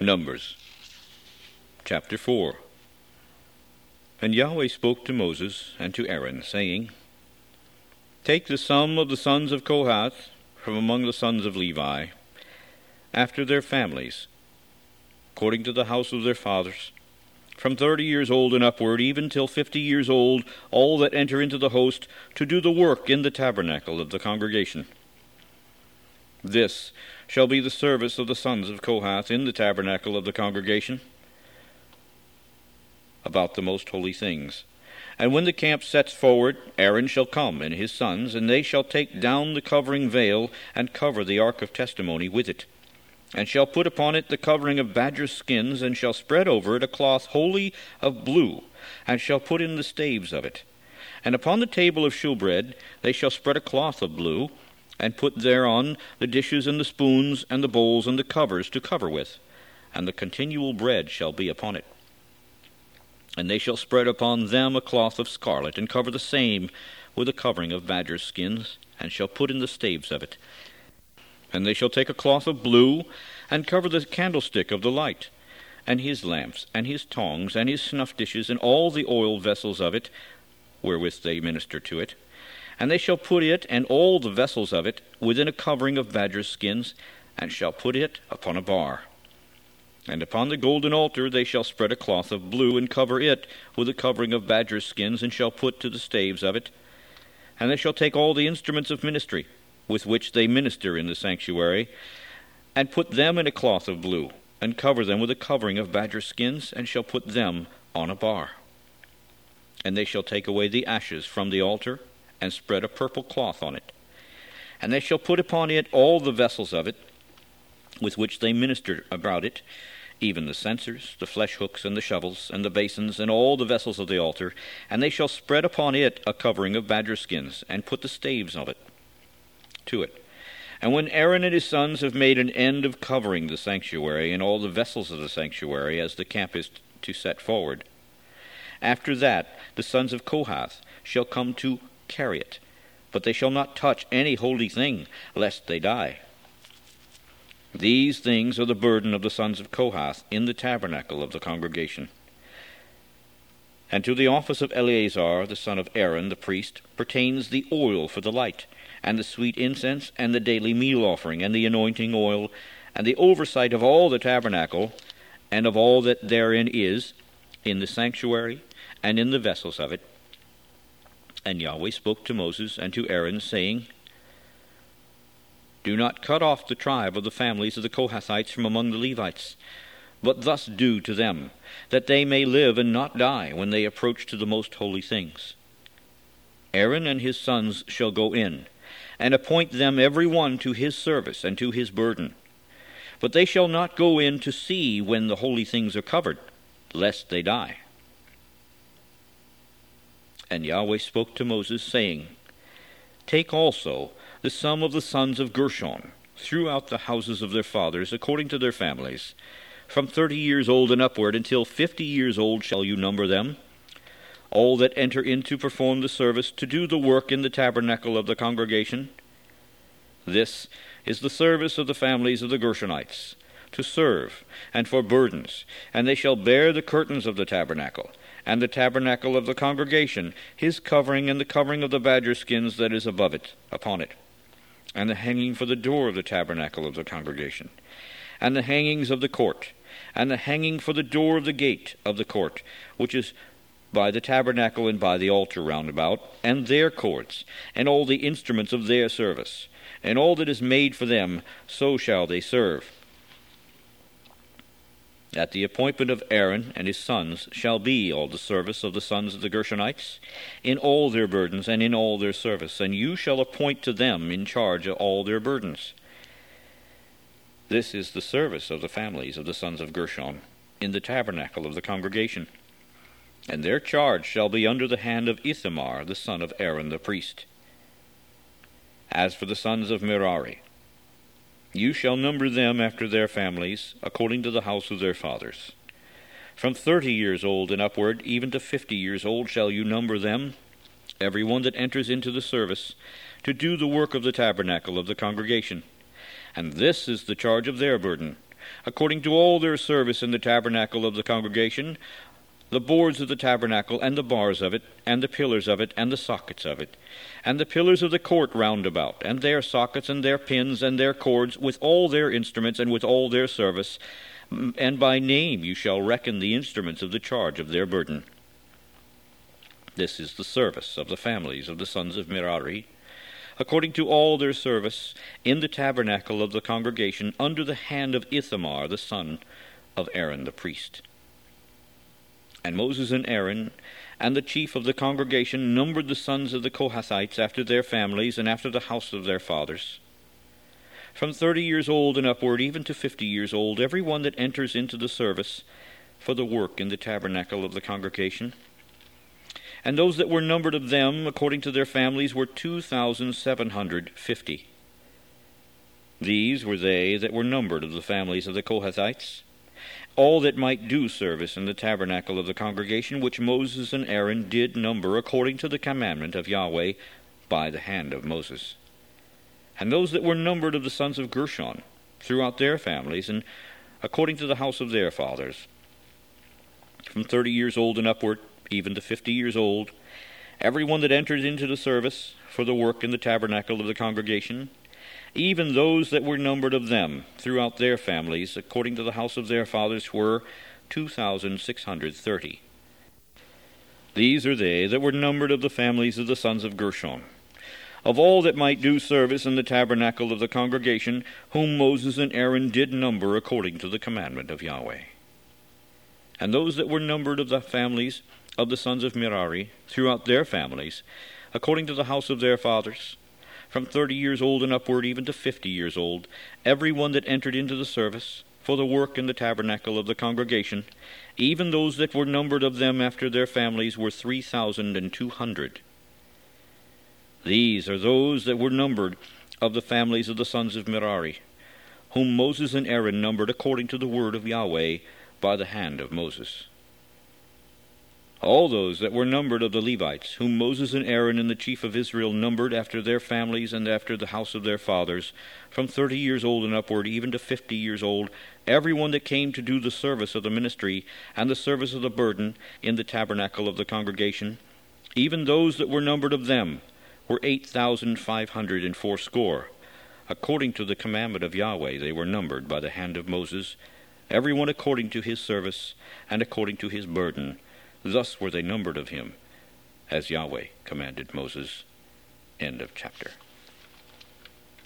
Numbers chapter 4. And Yahweh spoke to Moses and to Aaron, saying, Take the sum of the sons of Kohath from among the sons of Levi, after their families, according to the house of their fathers, from 30 years old and upward, even till 50 years old, all that enter into the host, to do the work in the tabernacle of the congregation. This shall be the service of the sons of Kohath in the tabernacle of the congregation, about the most holy things. And when the camp sets forward, Aaron shall come and his sons, and they shall take down the covering veil, and cover the ark of testimony with it, and shall put upon it the covering of badger skins, and shall spread over it a cloth wholly of blue, and shall put in the staves of it. And upon the table of shewbread they shall spread a cloth of blue, and put thereon the dishes and the spoons and the bowls and the covers to cover with, and the continual bread shall be upon it. And they shall spread upon them a cloth of scarlet, and cover the same with a covering of badger skins, and shall put in the staves of it. And they shall take a cloth of blue, and cover the candlestick of the light, and his lamps, and his tongs, and his snuff dishes, and all the oil vessels of it, wherewith they minister to it. And they shall put it, and all the vessels of it, within a covering of badger skins, and shall put it upon a bar. And upon the golden altar they shall spread a cloth of blue, and cover it with a covering of badger skins, and shall put to the staves of it. And they shall take all the instruments of ministry, with which they minister in the sanctuary, and put them in a cloth of blue, and cover them with a covering of badger skins, and shall put them on a bar. And they shall take away the ashes from the altar, and spread a purple cloth on it. And they shall put upon it all the vessels of it, with which they minister about it, even the censers, the flesh hooks, and the shovels, and the basins, and all the vessels of the altar. And they shall spread upon it a covering of badger skins, and put the staves of it to it. And when Aaron and his sons have made an end of covering the sanctuary, and all the vessels of the sanctuary, as the camp is to set forward, after that the sons of Kohath shall come to carry it, but they shall not touch any holy thing, lest they die. These things are the burden of the sons of Kohath in the tabernacle of the congregation. And to the office of Eleazar, the son of Aaron, the priest, pertains the oil for the light, and the sweet incense, and the daily meal offering, and the anointing oil, and the oversight of all the tabernacle, and of all that therein is, in the sanctuary, and in the vessels of it. And Yahweh spoke to Moses and to Aaron, saying, Do not cut off the tribe of the families of the Kohathites from among the Levites, but thus do to them, that they may live and not die when they approach to the most holy things. Aaron and his sons shall go in, and appoint them every one to his service and to his burden. But they shall not go in to see when the holy things are covered, lest they die. And Yahweh spoke to Moses, saying, Take also the sum of the sons of Gershon throughout the houses of their fathers, according to their families. From 30 years old and upward, until 50 years old shall you number them, all that enter in to perform the service, to do the work in the tabernacle of the congregation. This is the service of the families of the Gershonites, to serve, and for burdens, and they shall bear the curtains of the tabernacle, and the tabernacle of the congregation, his covering, and the covering of the badger skins that is above it, upon it, and the hanging for the door of the tabernacle of the congregation, and the hangings of the court, and the hanging for the door of the gate of the court, which is by the tabernacle and by the altar round about, and their cords, and all the instruments of their service, and all that is made for them, so shall they serve. At the appointment of Aaron and his sons shall be all the service of the sons of the Gershonites, in all their burdens and in all their service, and you shall appoint to them in charge of all their burdens. This is the service of the families of the sons of Gershon in the tabernacle of the congregation. And their charge shall be under the hand of Ithamar, the son of Aaron the priest. As for the sons of Merari, you shall number them after their families, according to the house of their fathers. From 30 years old and upward, even to 50 years old, shall you number them, every one that enters into the service, to do the work of the tabernacle of the congregation. And this is the charge of their burden, according to all their service in the tabernacle of the congregation, the boards of the tabernacle, and the bars of it, and the pillars of it, and the sockets of it, and the pillars of the court round about, and their sockets, and their pins, and their cords, with all their instruments, and with all their service. And by name you shall reckon the instruments of the charge of their burden. This is the service of the families of the sons of Merari, according to all their service in the tabernacle of the congregation, under the hand of Ithamar the son of Aaron the priest. And Moses and Aaron and the chief of the congregation numbered the sons of the Kohathites after their families and after the house of their fathers, from 30 years old and upward, even to 50 years old, every one that enters into the service for the work in the tabernacle of the congregation. And those that were numbered of them according to their families were 2,750. These were they that were numbered of the families of the Kohathites, all that might do service in the tabernacle of the congregation, which Moses and Aaron did number according to the commandment of Yahweh by the hand of Moses. And those that were numbered of the sons of Gershon throughout their families, and according to the house of their fathers, from 30 years old and upward, even to 50 years old, every one that entered into the service for the work in the tabernacle of the congregation, even those that were numbered of them throughout their families, according to the house of their fathers, were 2,630. These are they that were numbered of the families of the sons of Gershon, of all that might do service in the tabernacle of the congregation, whom Moses and Aaron did number according to the commandment of Yahweh. And those that were numbered of the families of the sons of Merari throughout their families, according to the house of their fathers, from 30 years old and upward, even to 50 years old, every one that entered into the service for the work in the tabernacle of the congregation, even those that were numbered of them after their families, were 3,200. These are those that were numbered of the families of the sons of Merari, whom Moses and Aaron numbered according to the word of Yahweh by the hand of Moses. All those that were numbered of the Levites, whom Moses and Aaron and the chief of Israel numbered after their families and after the house of their fathers, from 30 years old and upward, even to 50 years old, every one that came to do the service of the ministry and the service of the burden in the tabernacle of the congregation, even those that were numbered of them, were 8,580. According to the commandment of Yahweh they were numbered by the hand of Moses, every one according to his service and according to his burden. Thus were they numbered of him, as Yahweh commanded Moses. End of chapter.